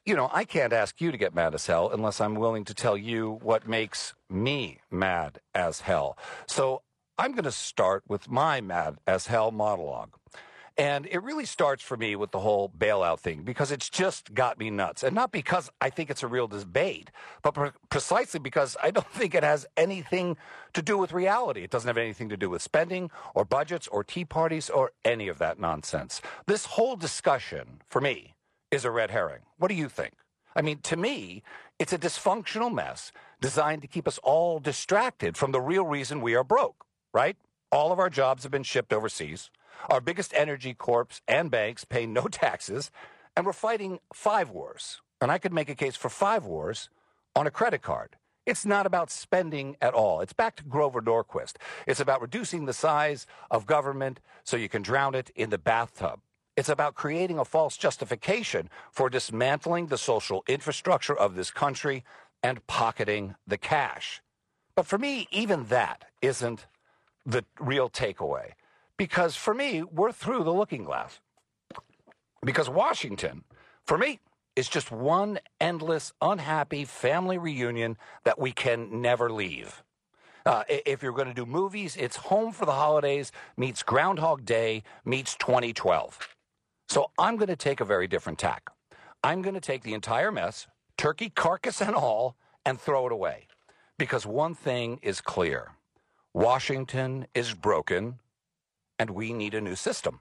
I can't ask you to get mad as hell unless I'm willing to tell you what makes me mad as hell. So I'm going to start with my mad as hell monologue. And it really starts for me with the whole bailout thing because it's just got me nuts. And not because I think it's a real debate, but precisely because I don't think it has anything to do with reality. It doesn't have anything to do with spending or budgets or tea parties or any of that nonsense. This whole discussion, for me, is a red herring. What do you think? I mean, to me, it's a dysfunctional mess designed to keep us all distracted from the real reason we are broke, right? All of our jobs have been shipped overseas. Our biggest energy corps and banks pay no taxes, and we're fighting 5 wars. And I could make a case for 5 wars on a credit card. It's not about spending at all. It's back to Grover Norquist. It's about reducing the size of government so you can drown it in the bathtub. It's about creating a false justification for dismantling the social infrastructure of this country and pocketing the cash. But for me, even that isn't the real takeaway. Because for me, we're through the looking glass. Because Washington, for me, is just one endless, unhappy family reunion that we can never leave. If you're going to do movies, it's Home for the Holidays meets Groundhog Day meets 2012. So I'm going to take a very different tack. I'm going to take the entire mess, turkey carcass and all, and throw it away. Because one thing is clear. Washington is broken, and we need a new system.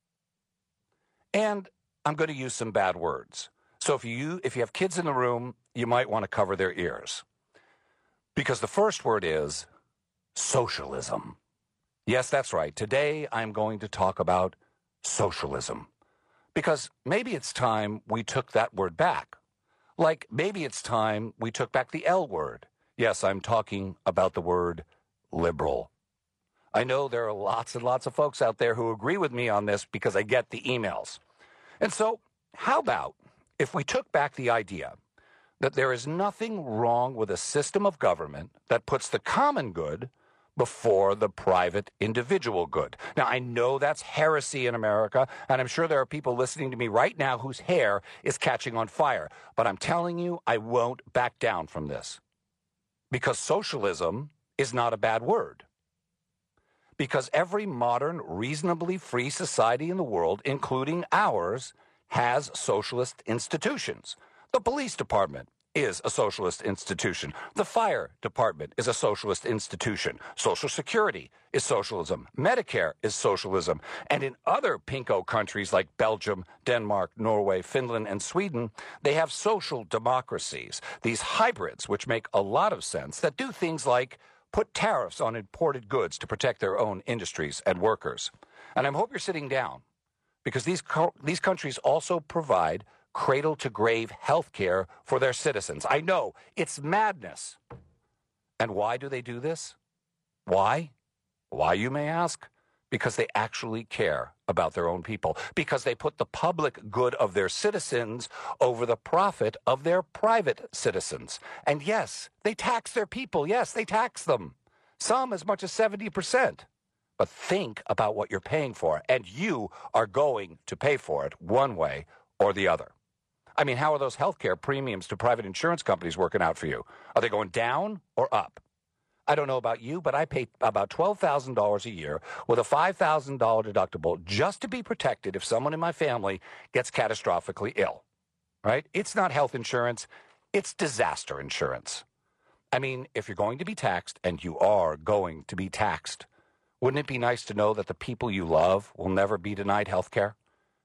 And I'm going to use some bad words. So if you have kids in the room, you might want to cover their ears. Because the first word is socialism. Yes, that's right. Today I'm going to talk about socialism. Because maybe it's time we took that word back. Like maybe it's time we took back the L word. Yes, I'm talking about the word liberal. I know there are lots and lots of folks out there who agree with me on this because I get the emails. And so how about if we took back the idea that there is nothing wrong with a system of government that puts the common good before the private individual good. Now, I know that's heresy in America, and I'm sure there are people listening to me right now whose hair is catching on fire. But I'm telling you, I won't back down from this. Because socialism is not a bad word. Because every modern, reasonably free society in the world, including ours, has socialist institutions. The police department is a socialist institution. The fire department is a socialist institution. Social Security is socialism. Medicare is socialism. And in other pinko countries like Belgium, Denmark, Norway, Finland, and Sweden, they have social democracies, these hybrids which make a lot of sense that do things like put tariffs on imported goods to protect their own industries and workers. And I hope you're sitting down because these countries also provide cradle-to-grave health care for their citizens. I know, it's madness. And why do they do this? Why? Why, you may ask? Because they actually care about their own people. Because they put the public good of their citizens over the profit of their private citizens. And yes, they tax their people. Yes, they tax them. Some as much as 70%. But think about what you're paying for, and you are going to pay for it one way or the other. I mean, how are those healthcare premiums to private insurance companies working out for you? Are they going down or up? I don't know about you, but I pay about $12,000 a year with a $5,000 deductible just to be protected if someone in my family gets catastrophically ill, right? It's not health insurance. It's disaster insurance. I mean, if you're going to be taxed, and you are going to be taxed, wouldn't it be nice to know that the people you love will never be denied health care?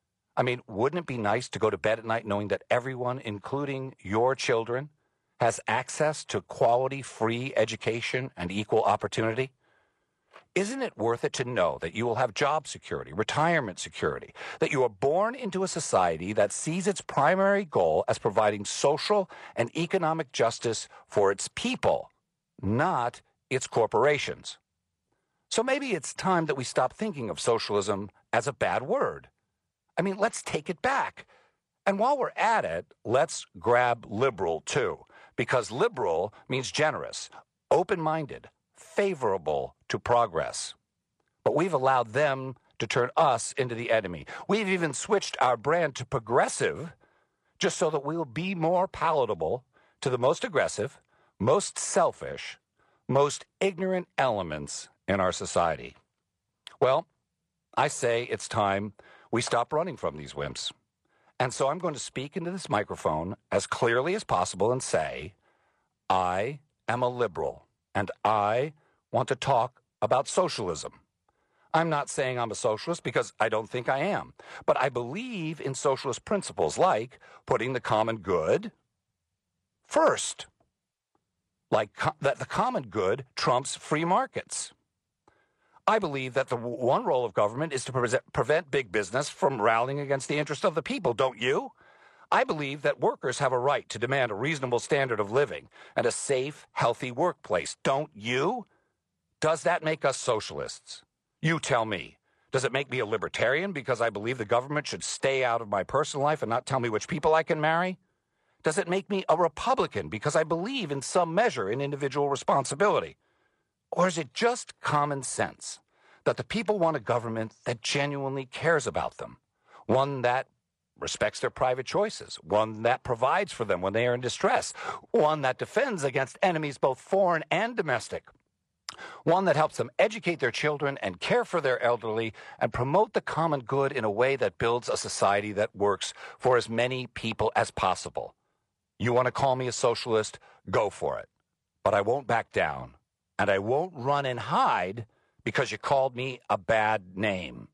I mean, wouldn't it be nice to go to bed at night knowing that everyone, including your children, has access to quality, free education and equal opportunity? Isn't it worth it to know that you will have job security, retirement security, that you are born into a society that sees its primary goal as providing social and economic justice for its people, not its corporations? So maybe it's time that we stop thinking of socialism as a bad word. I mean, let's take it back. And while we're at it, let's grab liberal too, because liberal means generous, open-minded, favorable to progress. But we've allowed them to turn us into the enemy. We've even switched our brand to progressive just so that we'll be more palatable to the most aggressive, most selfish, most ignorant elements in our society. Well, I say it's time we stop running from these wimps. And so I'm going to speak into this microphone as clearly as possible and say, I am a liberal, and I want to talk about socialism. I'm not saying I'm a socialist because I don't think I am, but I believe in socialist principles like putting the common good first, like that the common good trumps free markets. I believe that the one role of government is to prevent big business from rallying against the interest of the people, don't you? I believe that workers have a right to demand a reasonable standard of living and a safe, healthy workplace, don't you? Does that make us socialists? You tell me. Does it make me a libertarian because I believe the government should stay out of my personal life and not tell me which people I can marry? Does it make me a Republican because I believe in some measure in individual responsibility? Or is it just common sense that the people want a government that genuinely cares about them, one that respects their private choices, one that provides for them when they are in distress, one that defends against enemies both foreign and domestic, one that helps them educate their children and care for their elderly and promote the common good in a way that builds a society that works for as many people as possible? You want to call me a socialist? Go for it. But I won't back down, and I won't run and hide because you called me a bad name.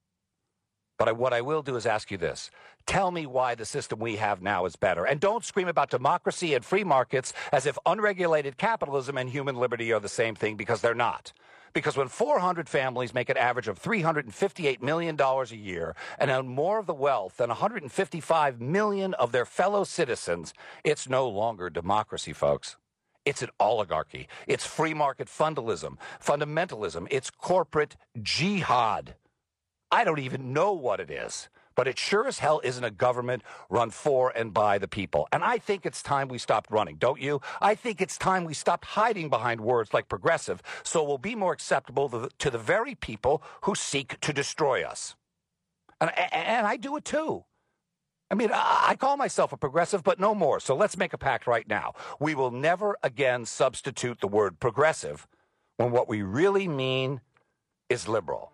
But what I will do is ask you this. Tell me why the system we have now is better. And don't scream about democracy and free markets as if unregulated capitalism and human liberty are the same thing, because they're not. Because when 400 families make an average of $358 million a year and own more of the wealth than 155 million of their fellow citizens, it's no longer democracy, folks. It's an oligarchy. It's free market fundamentalism. It's corporate jihad. I don't even know what it is, but it sure as hell isn't a government run for and by the people. And I think it's time we stopped running, don't you? I think it's time we stopped hiding behind words like progressive, so we'll be more acceptable to the very people who seek to destroy us. And I do it too. I mean, I call myself a progressive, but no more. So let's make a pact right now. We will never again substitute the word progressive when what we really mean is liberal.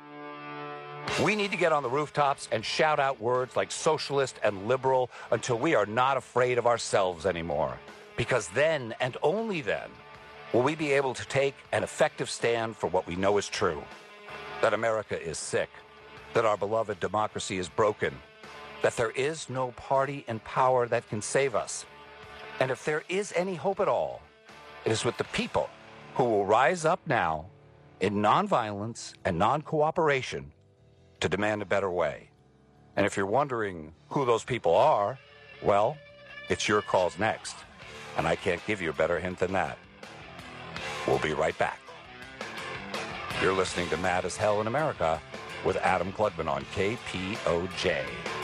We need to get on the rooftops and shout out words like socialist and liberal until we are not afraid of ourselves anymore. Because then, and only then, will we be able to take an effective stand for what we know is true. That America is sick. That our beloved democracy is broken. That there is no party in power that can save us. And if there is any hope at all, it is with the people who will rise up now in nonviolence and non-cooperation to demand a better way. And if you're wondering who those people are, well, it's your calls next. And I can't give you a better hint than that. We'll be right back. You're listening to Mad as Hell in America with Adam Klugman on KPOJ.